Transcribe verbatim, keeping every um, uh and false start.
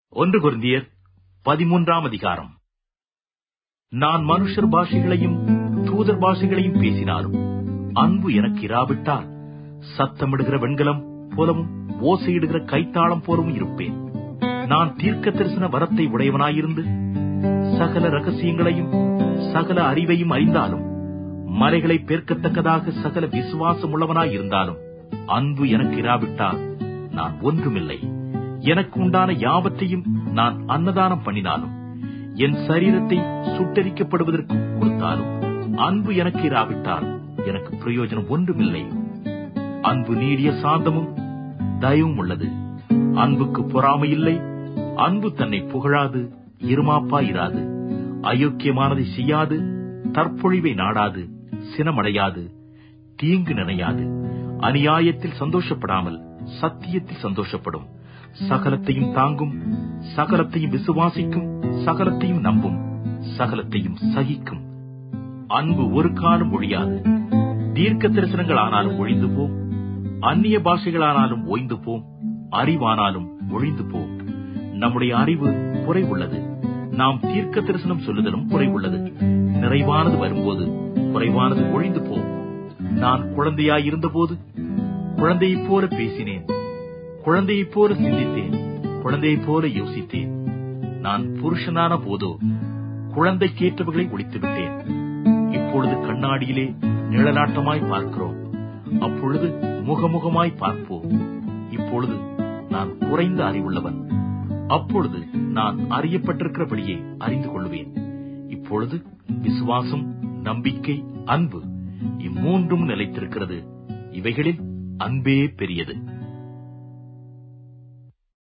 ஒன்று கொரிந்தியர் பதிமூன்றாம் அதிகாரம். நான் மனுஷர் பாஷைகளையும் தூதர் பாஷைகளையும் பேசினாலும் அன்பு எனக்கு இராவிட்டால் சத்தமிடுகிற வெண்கலம் போலவும் ஓசையிடுகிற கைத்தாளம் போலவும் இருப்பேன். நான் தீர்க்க தரிசன வரத்தை உடையவனாயிருந்து சகல ரகசியங்களையும் சகல அறிவையும் அறிந்தாலும் மலைகளை பேர்க்கத்தக்கதாக சகல விசுவாசம் உள்ளவனாயிருந்தாலும் அன்பு எனக்கு இராவிட்டால் நான் ஒன்றுமில்லை. எனக்கு உண்டான யாவற்றையும் நான் அன்னதானம் பண்ணினாலும் என் சரீரத்தை சுட்டரிக்கப்படுவதற்கு கொடுத்தாலும் அன்பு எனக்கு இராவிட்டால் எனக்கு பிரயோஜனம் ஒன்றுமில்லை. அன்பு நீடிய சாந்தமும் தயவும் உள்ளது. அன்புக்கு பொறாமை இல்லை. அன்பு தன்னை புகழாது, இருமாப்பாயிராது, அயோக்கியமானதை செய்யாது, தற்பொழிவை நாடாது, சினமடையாது, தீங்கு நினையாது, அநியாயத்தில் சந்தோஷப்படாமல் சத்தியத்தில் சந்தோஷப்படும், சகலத்தையும் தாங்கும், சகலத்தையும் விசுவாசிக்கும், சகலத்தையும் நம்பும், சகலத்தையும் சகிக்கும். அன்பு ஒரு காலம் ஒழியாது. தீர்க்க தரிசனங்கள் ஆனாலும் ஒழிந்து போம், அந்நிய பாஷைகளானாலும் ஓய்ந்து போம், அறிவானாலும் ஒழிந்து போம். நம்முடைய அறிவு குறைவுள்ளது. நாம் தீர்க்க தரிசனம் சொல்லுதலும் குறைவுள்ளது. நிறைவானது வரும்போது குறைவானது ஒழிந்து போம். நான் குழந்தையாயிருந்தபோது குழந்தையைப் போல பேசினேன், குழந்தையைப் போல சிந்தித்தேன், குழந்தையைப் போல யோசித்தேன். நான் புருஷனான போதோ குழந்தைக்கேற்றவர்களை ஒழித்து விட்டேன். இப்பொழுது கண்ணாடியிலே நிழலாட்டமாய் பார்க்கிறோம், அப்பொழுது முகமுகமாய் பார்ப்போம். இப்பொழுது நான் குறைந்த அறிவுள்ளவன், அப்பொழுது நான் அறியப்பட்டிருக்கிறபடியே அறிந்து கொள்வேன். இப்பொழுது விசுவாசம், நம்பிக்கை, அன்பு இம்மூன்றும் நிலைத்திருக்கிறது. இவைகளில் அன்பே பெரியது.